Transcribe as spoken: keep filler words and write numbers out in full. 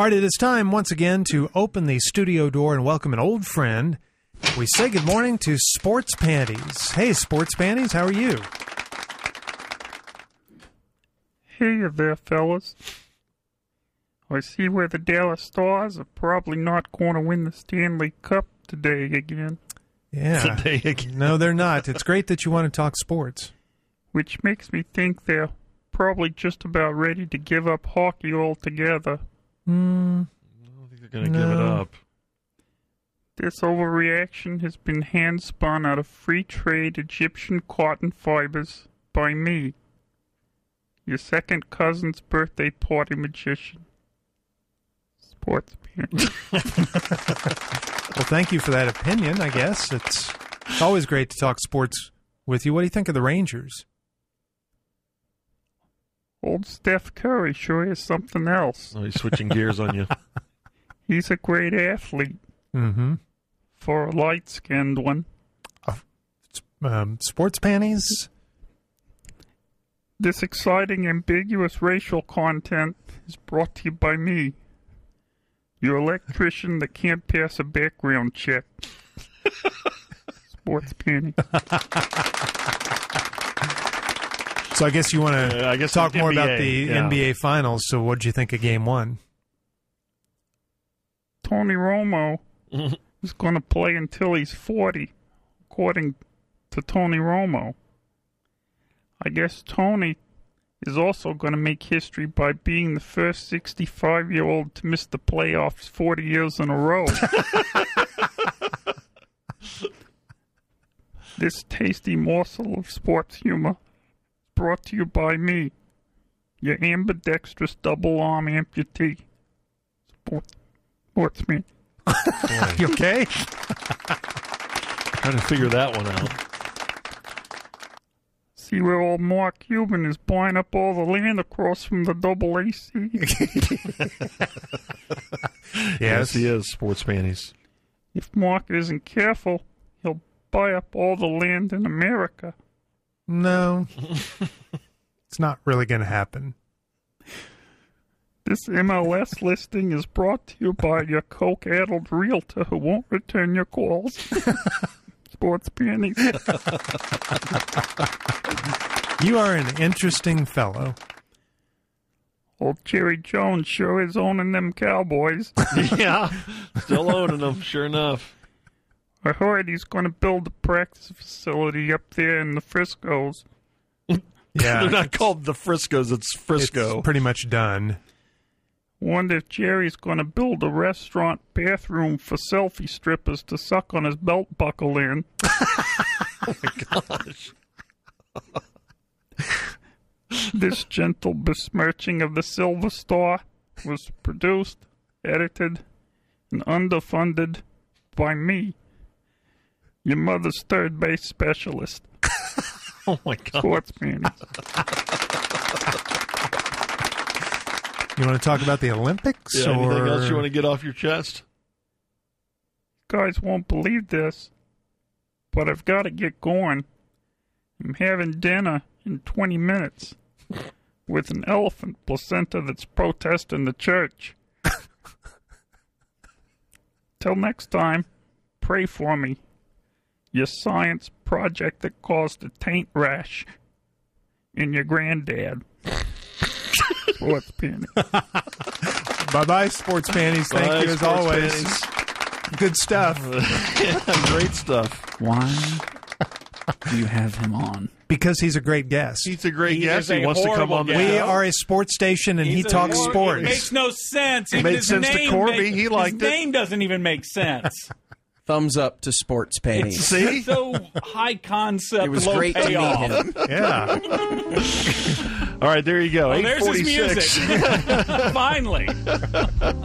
All right, it is time once again to open the studio door and welcome an old friend. We say good morning to Sports Panties. Hey, Sports Panties, how are you? Hey there, fellas. I see where the Dallas Stars are probably not going to win the Stanley Cup today again. Yeah. Today again. No, they're not. It's great that you want to talk sports. Which makes me think they're probably just about ready to give up hockey altogether. Mm, I don't think they're going to No. give it up. This overreaction has been hand-spun out of free-trade Egyptian cotton fibers by me, your second cousin's birthday party magician. Sports parent. well, thank you for that opinion, I guess. It's, it's always great to talk sports with you. What do you think of the Rangers? Old Steph Curry sure is something else. Oh, he's switching gears on you. He's a great athlete. Mm-hmm. For a light-skinned one. Um, sports Panties? This exciting, ambiguous racial content is brought to you by me, your electrician that can't pass a background check. Sports Panties. So I guess you want to Uh, I guess talk the more N B A, about the yeah. N B A Finals. So what did you think of Game One? Tony Romo is going to play until he's forty, according to Tony Romo. I guess Tony is also going to make history by being the first sixty-five-year-old to miss the playoffs forty years in a row. This tasty morsel of sports humor is brought to you by me, your ambidextrous double-arm amputee. Sports, sportsman. You okay? Trying to figure that one out. See where old Mark Cuban is buying up all the land across from the double A C? Yes, he is. Sports Panties. If Mark isn't careful, he'll buy up all the land in America. No. It's not really going to happen. This M L S listing is brought to you by your coke-addled realtor who won't return your calls. Sports Panties. You are an interesting fellow. Old Jerry Jones sure is owning them Cowboys. Yeah, still owning them, sure enough. I heard he's going to build a practice facility up there in the Friscos. Yeah. They're not called the Friscos, it's Frisco. It's pretty much done. Wonder if Jerry's going to build a restaurant bathroom for selfie strippers to suck on his belt buckle in. Oh my gosh. This gentle besmirching of the Silver Star was produced, edited, and underfunded by me, your mother's third base specialist. Oh my God. Sports Panties. You want to talk about the Olympics? Yeah, or anything else you want to get off your chest? Guys won't believe this, but I've got to get going. I'm having dinner in twenty minutes with an elephant placenta that's protesting the church. Till next time, pray for me. Your science project that caused a taint rash in your granddad. Sports Panties. Bye-bye, Sports Panties. Thank Bye, you as Sports always. Panties. Good stuff. Yeah, great stuff. Why do you have him on? Because he's a great guest. He's a great He guest. is He a wants to come horrible on the guest. We show. are a sports station, and he He's a talks hor- sports. It makes no sense. Even made his sense to name Corby. make- He liked his it. name doesn't even make sense. Thumbs up to Sports Panties. See? So high concept, It was low great to meet payoff. him. Yeah. All right, there you go. Oh, there's his eight forty-six. music. Finally.